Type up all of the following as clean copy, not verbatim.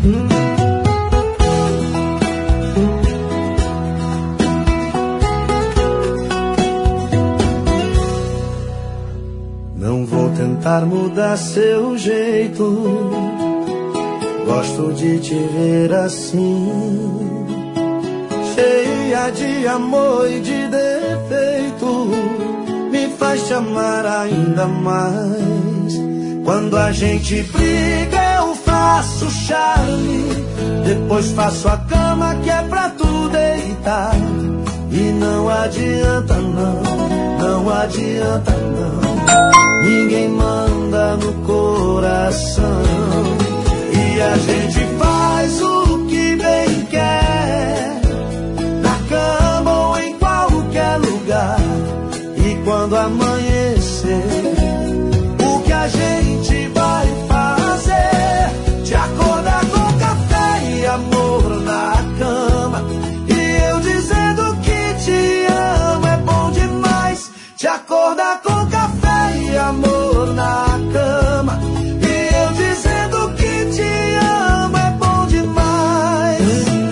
Não vou tentar mudar seu jeito, gosto de te ver assim, cheia de amor e de defeito, me faz te amar ainda mais. Quando a gente briga eu faço charme, depois faço a cama que é pra tu deitar. E não adianta não, não adianta não, ninguém manda no coração. E a gente faz o que bem quer, na cama ou em qualquer lugar. E quando amanhecer, o que a gente vai fazer? Te acordar com café e amor na cama, e eu dizendo que te amo é bom demais. Te acordar com café e amor na cama, e eu dizendo que te amo é bom demais.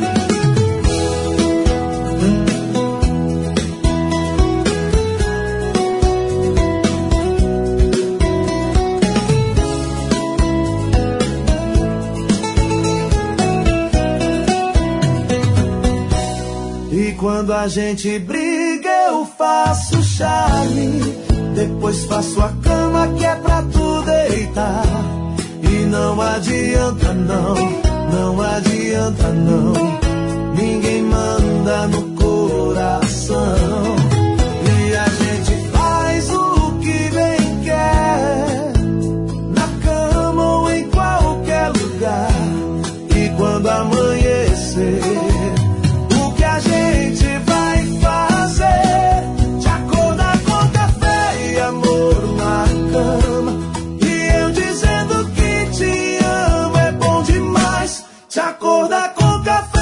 E quando a gente briga eu faço charme, depois faço a cama que é pra tu deitar. E não adianta não, não adianta não, ninguém manda no coração. E a gente faz o que bem quer, na cama ou em qualquer lugar. E quando amanhecer, o que a gente vai fazer? Te acordar com café e amor na cama, e eu dizendo que te amo é bom demais. Te acordar com café